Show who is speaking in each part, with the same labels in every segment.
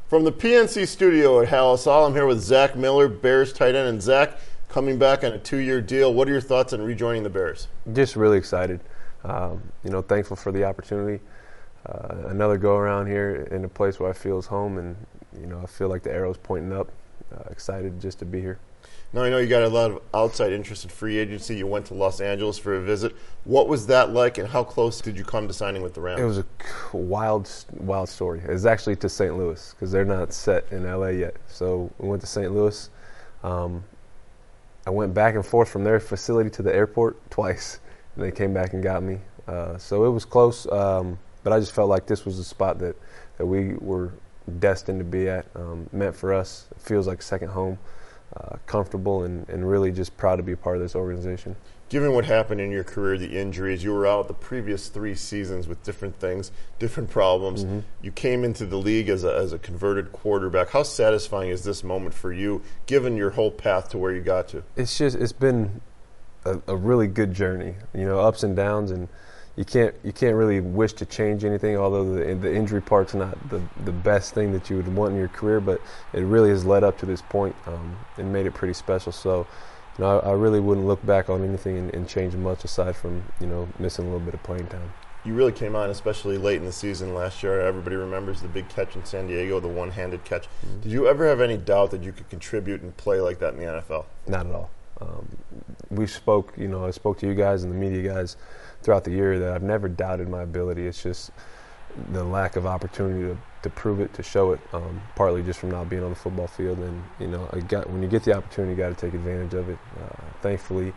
Speaker 1: From the PNC studio at Halas-Hall, I'm here with Zach Miller, Bears tight end. And Zach, coming back on a 2-year deal, what are your thoughts on rejoining the Bears?
Speaker 2: Just really excited. Thankful for the opportunity. Another go-around here in a place where I feel is home, and I feel like the arrow's pointing up. Excited just to be here.
Speaker 1: Now, I know you got a lot of outside interest in free agency. You went to Los Angeles for a visit. What was that like, and how close did you come to signing with the Rams?
Speaker 2: It was a wild story. It was actually to St. Louis because they're not set in L.A. yet. So we went to St. Louis. I went back and forth from their facility to the airport twice, and they came back and got me. So it was close, but I just felt like this was a spot that we were destined to be at, meant for us. It feels like second home. Comfortable and really just proud to be a part of this organization.
Speaker 1: Given what happened in your career, the injuries, you were out the previous 3 seasons with different things, different problems. Mm-hmm. You came into the league as a converted quarterback. How satisfying is this moment for you, given your whole path to where you got to?
Speaker 2: It's been a really good journey, ups and downs, and you can't really wish to change anything, although the injury part's not the best thing that you would want in your career, but it really has led up to this point and made it pretty special. So I really wouldn't look back on anything and change much aside from missing a little bit of playing time. You
Speaker 1: really came on, especially late in the season last year. Everybody remembers the big catch in San Diego, the one-handed catch. Mm-hmm. Did you ever have any doubt that you could contribute and play like that in the NFL?
Speaker 2: Not at all. I spoke to you guys and the media guys throughout the year that I've never doubted my ability. It's just the lack of opportunity to prove it, to show it, partly just from not being on the football field. And, when you get the opportunity, you got to take advantage of it. Thankfully,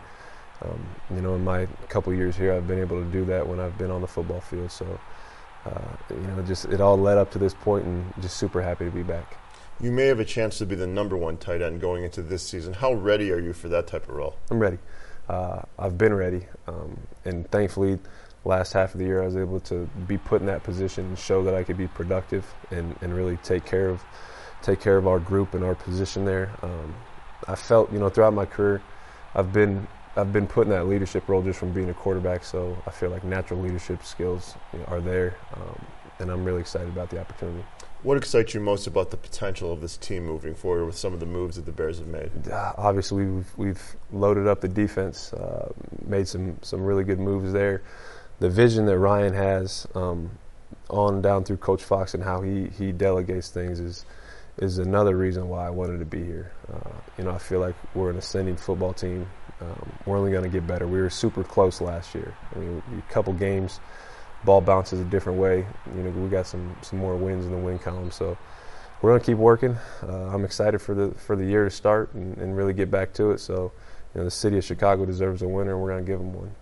Speaker 2: in my couple years here, I've been able to do that when I've been on the football field. So, it all led up to this point, and just super happy to be back.
Speaker 1: You may have a chance to be the number 1 tight end going into this season. How ready are you for that type of role?
Speaker 2: I'm ready. I've been ready, and thankfully, last half of the year I was able to be put in that position and show that I could be productive and really take care of our group and our position there. I felt, throughout my career, I've been put in that leadership role just from being a quarterback. So I feel like natural leadership skills are there, and I'm really excited about the opportunity.
Speaker 1: What excites you most about the potential of this team moving forward with some of the moves that the Bears have made?
Speaker 2: Obviously, we've loaded up the defense, made some really good moves there. The vision that Ryan has on down through Coach Fox and how he delegates things is another reason why I wanted to be here. I feel like we're an ascending football team. We're only going to get better. We were super close last year. A couple games, ball bounces a different way. We got some more wins in the win column, so we're going to keep working. I'm excited for the year to start and really get back to it. So, the city of Chicago deserves a winner, and we're going to give them one.